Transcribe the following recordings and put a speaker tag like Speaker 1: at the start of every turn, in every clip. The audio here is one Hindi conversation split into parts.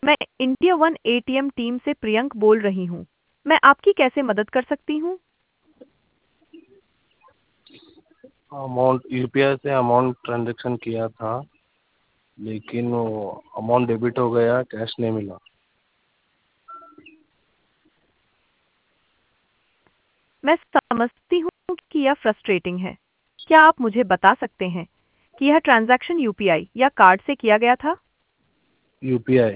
Speaker 1: मैं इंडिया वन एटीएम टीम से प्रियंक बोल रही हूँ। मैं आपकी कैसे मदद कर सकती हूँ?
Speaker 2: अमाउंट यूपीआई से अमाउंट ट्रांजैक्शन किया था, लेकिन वो अमाउंट डेबिट हो गया, कैश नहीं मिला।
Speaker 1: मैं समझती हूँ कि यह फ्रस्ट्रेटिंग है। क्या आप मुझे बता सकते हैं कि यह ट्रांजैक्शन यूपीआई या कार्ड से किया गया था?
Speaker 2: यूपीआई।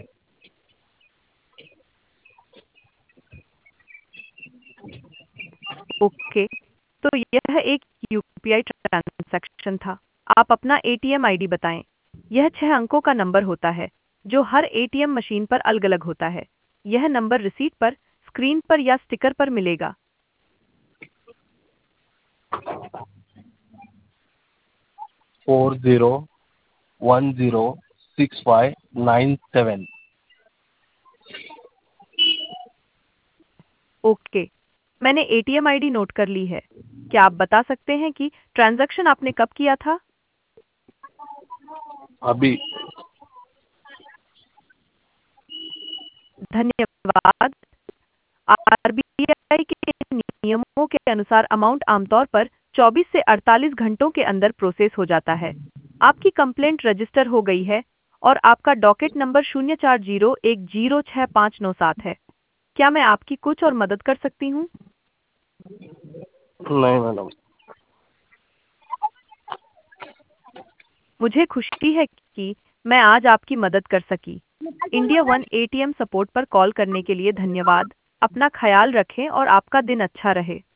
Speaker 1: ओके, तो यह एक यूपीआई ट्रांजैक्शन था। आप अपना एटीएम आईडी बताएं। यह 6 अंकों का नंबर होता है जो हर एटीएम मशीन पर अलग-अलग होता है। यह नंबर रिसीट पर, स्क्रीन पर या स्टिकर पर मिलेगा।
Speaker 2: 40106597।
Speaker 1: ओके, मैंने एटीएम आईडी नोट कर ली है। क्या आप बता सकते हैं कि ट्रांजैक्शन आपने कब किया था?
Speaker 2: अभी।
Speaker 1: धन्यवाद। आरबीआई के नियमों के अनुसार अमाउंट आमतौर पर 24 से 48 घंटों के अंदर प्रोसेस हो जाता है। आपकी कंप्लेंट रजिस्टर हो गई है और आपका डॉकेट नंबर 040106597 है। क्या मैं आपकी कुछ और मदद कर सकती हूँ?
Speaker 2: नहीं मैडम।
Speaker 1: मुझे खुशी है कि मैं आज आपकी मदद कर सकी। इंडिया वन एटीएम सपोर्ट पर कॉल करने के लिए धन्यवाद। अपना ख्याल रखें और आपका दिन अच्छा रहे।